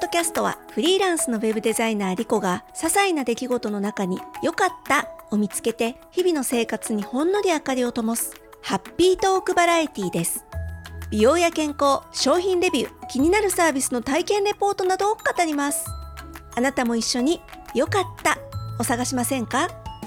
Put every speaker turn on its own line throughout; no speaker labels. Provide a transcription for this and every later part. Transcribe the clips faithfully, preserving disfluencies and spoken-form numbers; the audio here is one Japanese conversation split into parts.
キャストはフリーランスのウェブデザイナーリコが些細な出来事の中に良かったを見つけて日々の生活にほんのり明かりを灯すハッピートークバラエティです。美容や健康、商品レビュー、気になるサービスの体験レポートなどを語ります。あなたも一緒に良かったを探しませんか？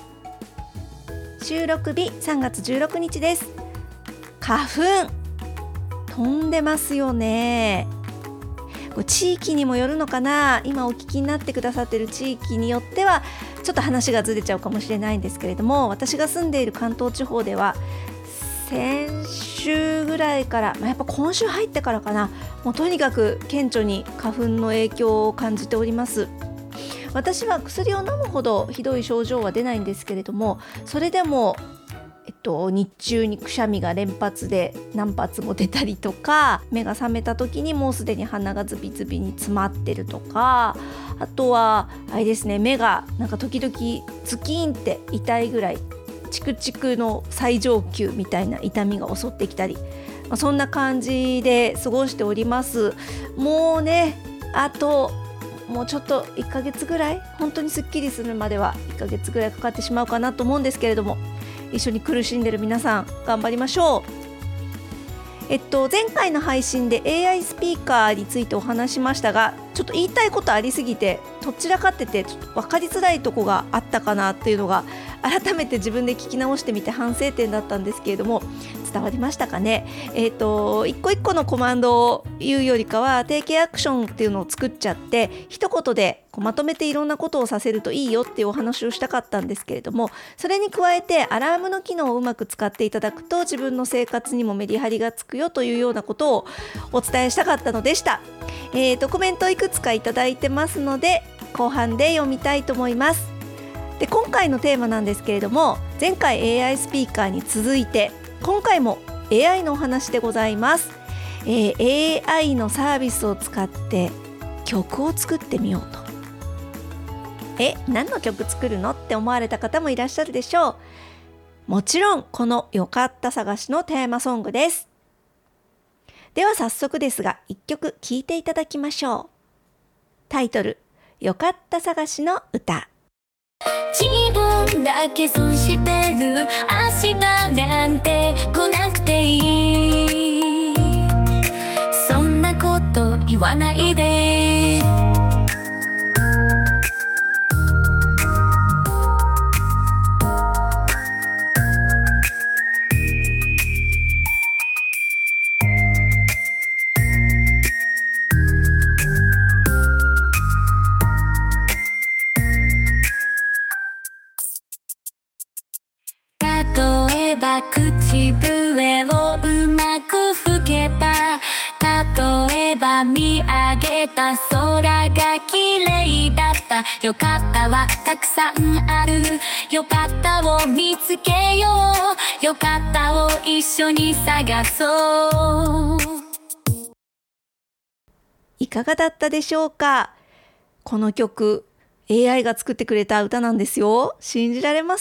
収録日さんがつじゅうろくにちです。花粉飛んでますよね。地域にもよるのかな。今お聞きになってくださっている地域によってはちょっと話がずれちゃうかもしれないんですけれども、私が住んでいる関東地方では先週ぐらいから、まあ、やっぱ今週入ってからかな、もうとにかく顕著に花粉の影響を感じております。私は薬を飲むほどひどい症状は出ないんですけれども、それでもえっと、日中にくしゃみが連発で何発も出たりとか、目が覚めた時にもうすでに鼻がズビズビに詰まってるとか、あとはあれですね、目がなんか時々ズキーンって痛いぐらいチクチクの最上級みたいな痛みが襲ってきたり、まあ、そんな感じで過ごしております。もうね、あともうちょっといっかげつぐらい、本当にすっきりするまではいっかげつぐらいかかってしまうかなと思うんですけれども、一緒に苦しんでる皆さん頑張りましょう。えっと前回の配信で エーアイ スピーカーについてお話しましたが、ちょっと言いたいことありすぎてどちらかっててちょっと分かりづらいとこがあったかなっていうのが改めて自分で聞き直してみて反省点だったんですけれども、伝わりましたかね。えっと一個一個のコマンドを言うよりかは定型アクションっていうのを作っちゃって一言でこうまとめていろんなことをさせるといいよっていうお話をしたかったんですけれども、それに加えてアラームの機能をうまく使っていただくと自分の生活にもメリハリがつくよというようなことをお伝えしたかったのでした。えーとコメントいくつかいただいてますので後半で読みたいと思います。で今回のテーマなんですけれども、前回 エーアイ スピーカーに続いて今回も エーアイ のお話でございます。えー、エーアイ のサービスを使って曲を作ってみようと。え、何の曲作るのって思われた方もいらっしゃるでしょう。もちろんこのよかった探しのテーマソングです。では早速ですがいっきょく聴いていただきましょう。タイトル、よかった探しの歌。
自分だけ損してる、明日なんて来なくていい、そんなこと言わないで。例えば口笛をうまく吹けば、例えば見上げた空が綺麗だった、よかったはたくさんある、よかったを見つけよう、よかったを一緒に探そう。
いかがだったでしょうか。この曲 エーアイ が作ってくれた歌なんですよ。信じられます？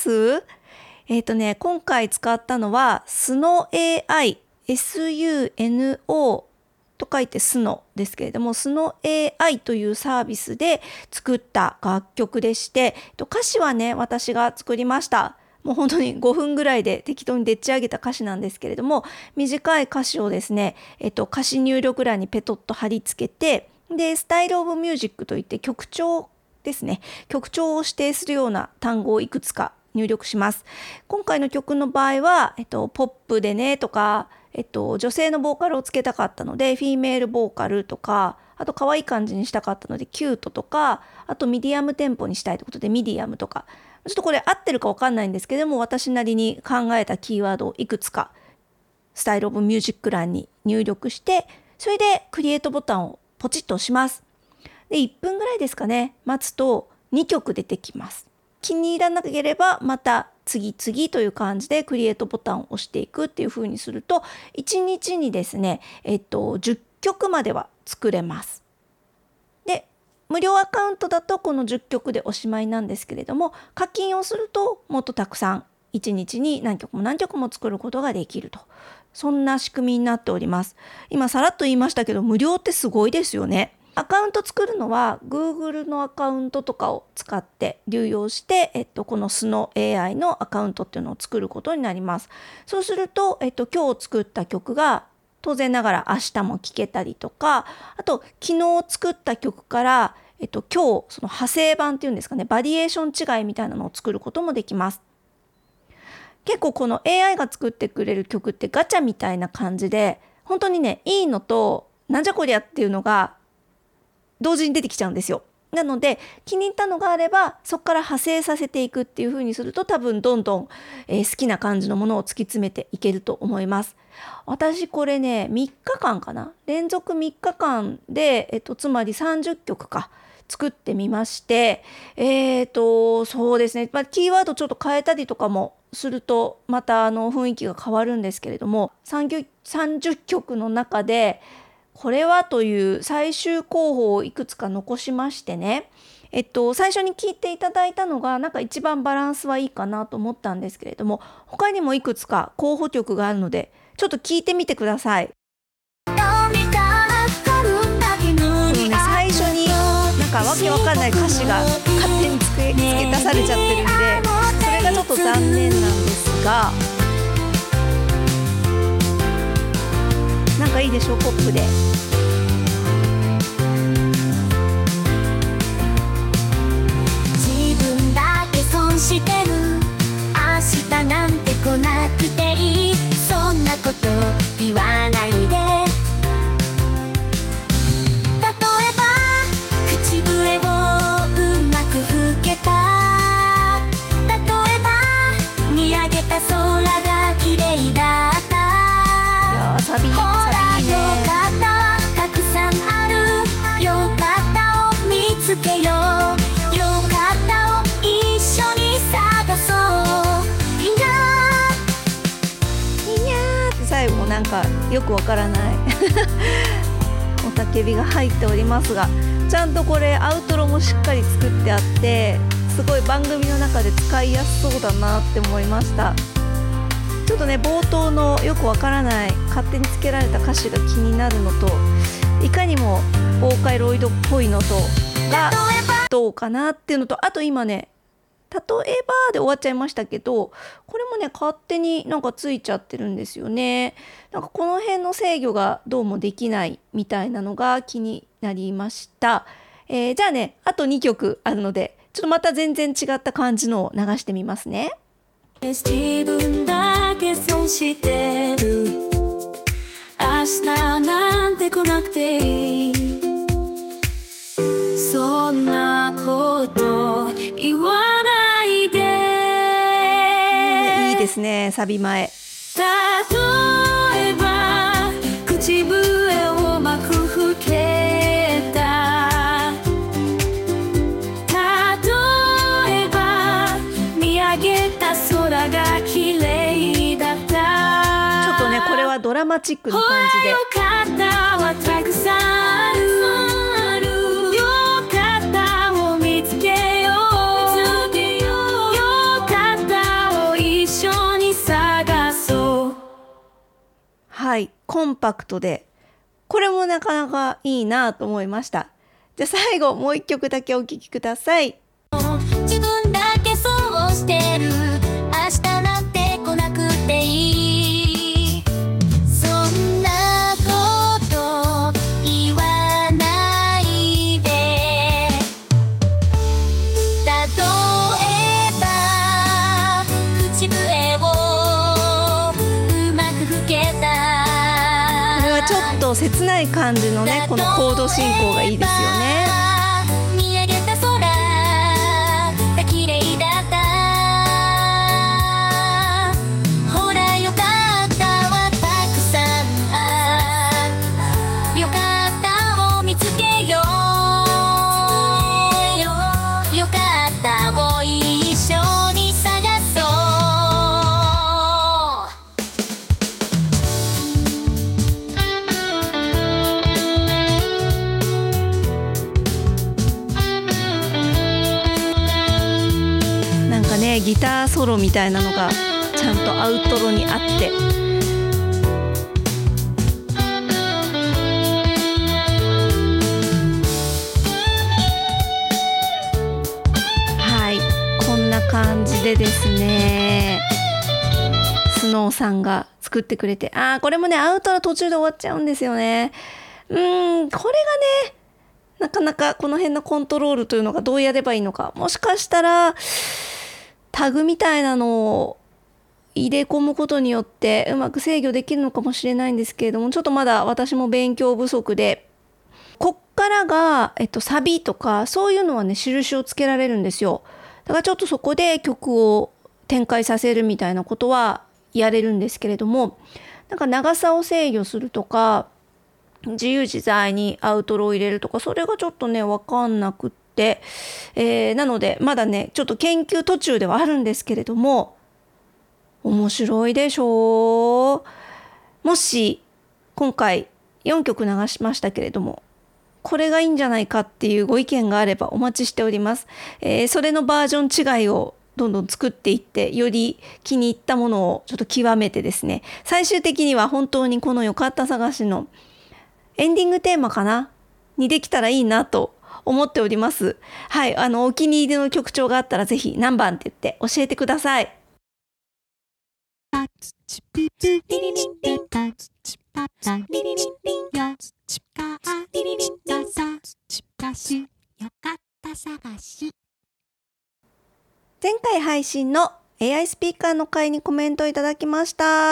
えっとね、今回使ったのはスノ エーアイ、エスユーエヌオー と書いてスノですけれども、スノ エーアイ というサービスで作った楽曲でして、歌詞はね、私が作りました。もう本当にごふんぐらいで適当にでっち上げた歌詞なんですけれども、短い歌詞をですね、えっと、歌詞入力欄にペトッと貼り付けて、で、スタイルオブミュージックといって曲調ですね、曲調を指定するような単語をいくつか入力します。今回の曲の場合は、えっと、ポップでねとか、えっと、女性のボーカルをつけたかったのでフィメールボーカルとか、あと可愛い感じにしたかったのでキュートとか、あとミディアムテンポにしたいということでミディアムとか、ちょっとこれ合ってるか分かんないんですけども、私なりに考えたキーワードをいくつかスタイルオブミュージック欄に入力して、それでクリエイトボタンをポチッと押します。でいっぷんぐらいですかね、待つとにきょく出てきます。気に入らなければまた次々という感じでクリエイトボタンを押していくっていう風にすると、いちにちにですね、えっと、じゅっきょくまでは作れます。で無料アカウントだとこのじゅっきょくでおしまいなんですけれども、課金をするともっとたくさんいちにちに何曲も何曲も作ることができると、そんな仕組みになっております。今さらっと言いましたけど、無料ってすごいですよね。 アカウント作るのは Google のアカウントとかを使って流用して、えっと、このスノ エーアイ のアカウントっていうのを作ることになります。そうすると、えっと、今日作った曲が当然ながら明日も聴けたりとか、あと昨日作った曲から、えっと、今日その派生版っていうんですかね、バリエーション違いみたいなのを作ることもできます。結構この エーアイ が作ってくれる曲ってガチャみたいな感じで、本当にね、いいのとなんじゃこりゃっていうのが同時に出てきちゃうんですよ。なので気に入ったのがあればそこから派生させていくっていう風にすると、多分どんどん、えー、好きな感じのものを突き詰めていけると思います。私これねみっかかんかな、連続みっかかんで、えっと、つまりさんじゅっきょくか作ってみまして、えーとそうですね、まあ、キーワードちょっと変えたりとかもするとまたあの雰囲気が変わるんですけれども、さんじゅっきょくの中でこれはという最終候補をいくつか残しましてね、えっと、最初に聞いていただいたのがなんか一番バランスはいいかなと思ったんですけれども、他にもいくつか候補曲があるのでちょっと聞いてみてください。ね、最初になんかわけわかんない歌詞が勝手に付け、付け足されちゃってるんで、それがちょっと残念なんですが、なんかいいでしょう、ポップで。
自分だけ損してる、明日なんて来なくていい、そんなこと言わないで。例えば口笛をうまく吹けた、例えば見上げた空が綺麗だった、
いやサビ、
ほら
サビいいね。
よかった、たくさんあるよかったを見つけよう、よかったを一緒に探そう、いいない
いにゃーって最後なんかよくわからないおたけびが入っておりますが、ちゃんとこれアウトロもしっかり作ってあって、すごい番組の中で使いやすそうだなって思いました。ちょっとね、冒頭のよくわからない勝手につけられた歌詞が気になるのと、いかにもボーカロイドっぽいのとがどうかなっていうのと、あと今ね、例えばで終わっちゃいましたけど、これもね勝手になんかついちゃってるんですよね。なんかこの辺の制御がどうもできないみたいなのが気になりました。えー、じゃあね、あとにきょくあるので、ちょっとまた全然違った感じのを流してみますね。
自分だけ損してる、明日なんて来なくていい、そんなこと言わないで。
いいですね、サビ前。
例えば口笛をうまく吹けた、例えば見上げた空が綺麗だった、
ちょっとねこれはドラマチックな感じで、
よかったはたくさんある、よかったを見つけよう、よかったを一緒に探そう。
はい、コンパクトで、これもなかなかいいなと思いました。じゃあ最後もう一曲だけお聴きください。
自分だけそうしてる、明日なんて来なくていい、そんなこと言わないで。例えば口笛をうまく吹けた、
これはちょっと切ない感じのね、このコード進行がいいですよね。
見上げた空が綺麗だった、ほらよかったはたくさんある、よかったを見つけよう、よかったを一緒に探そう。
なんかねギターソロみたいなのがちゃんとアウトロにあって、 感じでですね、スノーさんが作ってくれて、あーこれもねアウトの途中で終わっちゃうんですよね。うーんこれがねなかなかこの辺のコントロールというのがどうやればいいのか、もしかしたらタグみたいなのを入れ込むことによってうまく制御できるのかもしれないんですけれども、ちょっとまだ私も勉強不足で、こっからが、えっと、サビとかそういうのはね印をつけられるんですよ。だからちょっとそこで曲を展開させるみたいなことはやれるんですけれども、なんか長さを制御するとか自由自在にアウトロを入れるとか、それがちょっとね分かんなくって、えー、なのでまだねちょっと研究途中ではあるんですけれども、面白いでしょう。もし今回よんきょく流しましたけれども、これがいいんじゃないかっていうご意見があればお待ちしております。えー、それのバージョン違いをどんどん作っていって、より気に入ったものをちょっと極めてですね、最終的には本当にこのよかった探しのエンディングテーマかなにできたらいいなと思っております。はい、あのお気に入りの曲調があったらぜひ何番って言って教えてください。前回配信の エーアイ スピーカーの回にコメントいただきました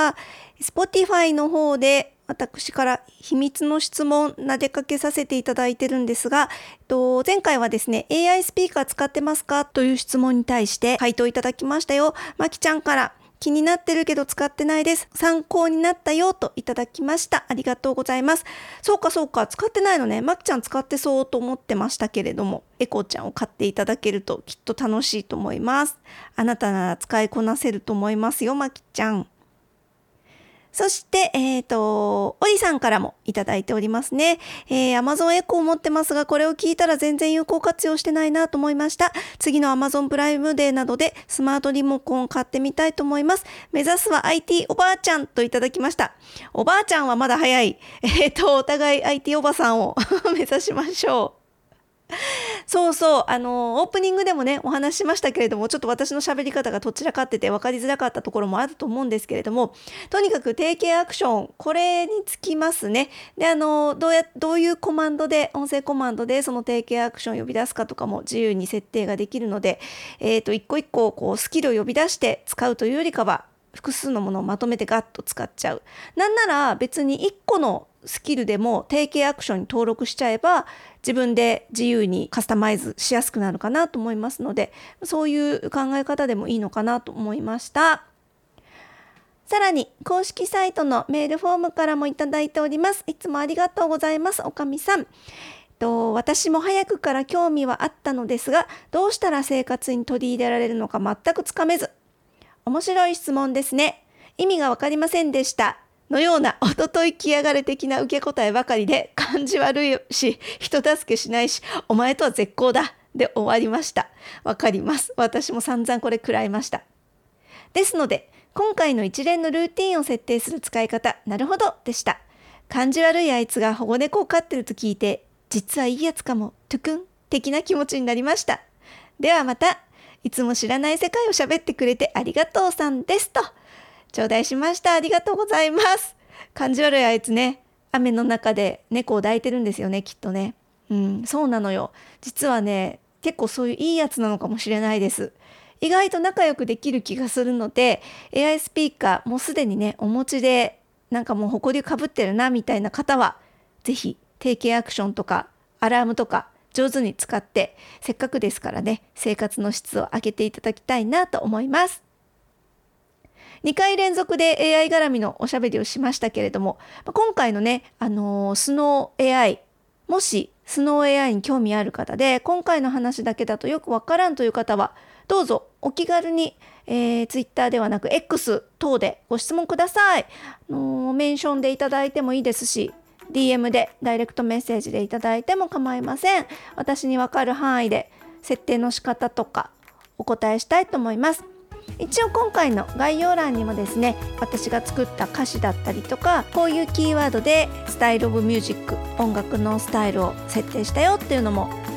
。Spotify の方で私から秘密の質問投げかけさせていただいてるんですが、前回はですね エーアイ スピーカー使ってますかという質問に対して回答いただきましたよ。まきちゃんから気になってるけど使ってないです、参考になったよといただきました。ありがとうございます。そうかそうか、使ってないのね。まきちゃん使ってそうと思ってましたけれども、エコちゃんを買っていただけるときっと楽しいと思います。あなたなら使いこなせると思いますよ、まきちゃん。そして、えっと、おりさんからもいただいておりますね。えー、Amazon エコーを持ってますが、これを聞いたら全然有効活用してないなと思いました。次の Amazon プライムデーなどでスマートリモコンを買ってみたいと思います。目指すは アイティー おばあちゃんといただきました。おばあちゃんはまだ早い。えっと、お互い アイティー おばさんを目指しましょう。そうそう、あのオープニングでもねお話ししましたけれども、ちょっと私の喋り方がどちらかってて分かりづらかったところもあると思うんですけれども、とにかく定型アクション、これにつきますね。で、あのどうやどういうコマンドで、音声コマンドでその定型アクションを呼び出すかとかも自由に設定ができるので、えーと一個一個こうスキルを呼び出して使うというよりかは、複数のものをまとめてガッと使っちゃう。なんなら別にいっこのスキルでも定型アクションに登録しちゃえば自分で自由にカスタマイズしやすくなるかなと思いますので、そういう考え方でもいいのかなと思いました。さらに公式サイトのメールフォームからもいただいております。いつもありがとうございます。おかみさん。と私も早くから興味はあったのですが、どうしたら生活に取り入れられるのか全くつかめず、面白い質問ですね。意味がわかりませんでした。のようなおととい来やがれ的な受け答えばかりで、感じ悪いし、人助けしないし、お前とは絶好だで終わりました。わかります。私も散々これ食らいました。ですので、今回の一連のルーティンを設定する使い方、なるほどでした。感じ悪いあいつが保護猫を飼ってると聞いて、実はいいやつかも、トゥクン的な気持ちになりました。ではまた。いつも知らない世界を喋ってくれてありがとうさんですと頂戴しました。ありがとうございます。感じ悪いあいつね、雨の中で猫を抱いてるんですよね、きっとね。うん、そうなのよ。実はね、結構そういういいやつなのかもしれないです。意外と仲良くできる気がするので、 エーアイ スピーカーもうすでにねお持ちで、なんかもう埃かぶってるなみたいな方は、ぜひ定型アクションとかアラームとか上手に使って、せっかくですからね、生活の質を上げていただきたいなと思います。にかい連続で エーアイ 絡みのおしゃべりをしましたけれども、今回のね、あのー、スノー エーアイ、もしスノー エーアイ に興味ある方で、今回の話だけだとよくわからんという方は、どうぞお気軽に、えー、Twitter ではなく X 等でご質問ください。あのー、メンションでいただいてもいいですし、ディーエム でダイレクトメッセージでいただいても構いません。私に分かる範囲で設定の仕方とかお答えしたいと思います。一応今回の概要欄にもですね、私が作った歌詞だったりとか、こういうキーワードでスタイルオブミュージック、音楽のスタイルを設定したよっていうのも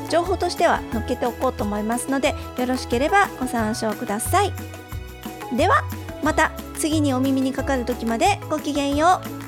情報としては載っけておこうと思いますので、よろしければご参照ください。ではまた次にお耳にかかる時までごきげんよう。